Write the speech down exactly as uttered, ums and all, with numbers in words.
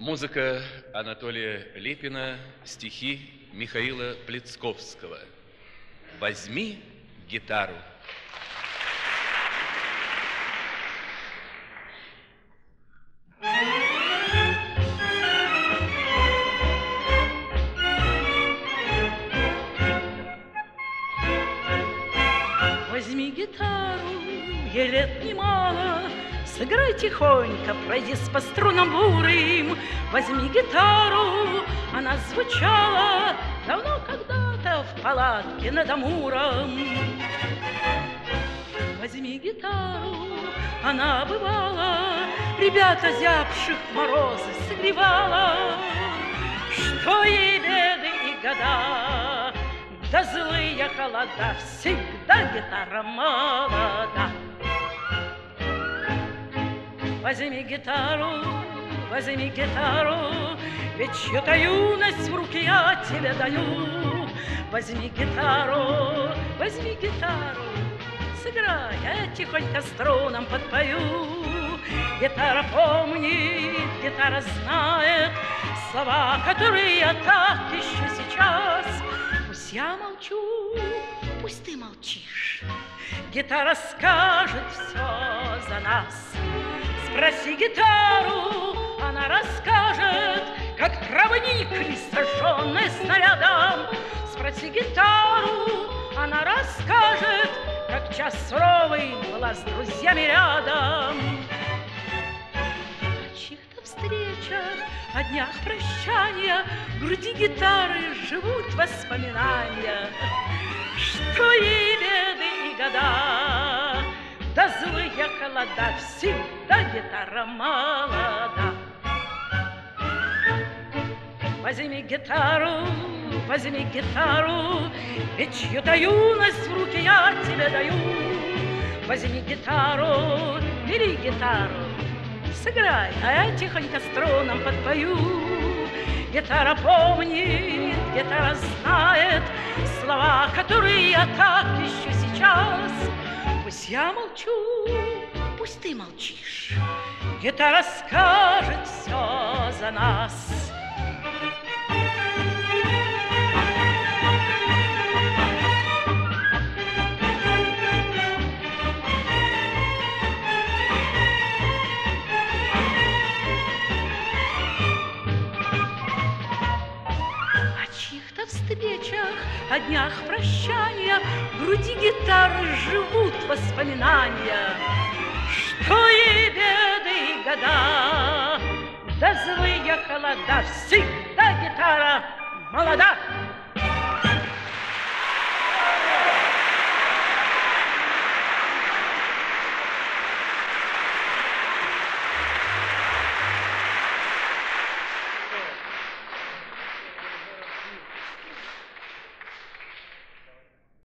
Музыка Анатолия Липина, стихи Михаила Плецковского. «Возьми гитару». Возьми гитару, ей лет немало, сыграй тихонько, пройдись по струнам бурым. Возьми гитару, она звучала давно когда-то в палатке над Амуром. Возьми гитару, она бывала ребята зябших морозы согревала. Что ей беды и года, да злые холода, всегда гитара молода. Возьми гитару, возьми гитару, ведь чью-то юность в руки я тебе даю. Возьми гитару, возьми гитару, сыграй, я тихонько струнам подпою. Гитара помнит, гитара знает слова, которые я так ищу сейчас. Пусть я молчу, пусть ты молчишь, гитара скажет все за нас. Спроси гитару, она расскажет, как травник лист, сожженный снарядом. Спроси гитару, она расскажет, как час суровый была с друзьями рядом. О чьих-то встречах, о днях прощания в груди гитары живут воспоминания. Что ей беды и года, да злые холода, всегда гитара молода. Возьми гитару, возьми гитару, ведь чью-то юность в руки я тебе даю. Возьми гитару, бери гитару, сыграй, а я тихонько струнам подпою. Гитара помнит, гитара знает слова, которые я так ищу сейчас. Пусть я молчу, пусть ты молчишь, гитара скажет все за нас. Встречах, о днях прощания в груди гитары живут воспоминания. Что ей беды и года, да злые холода, всегда гитара молода.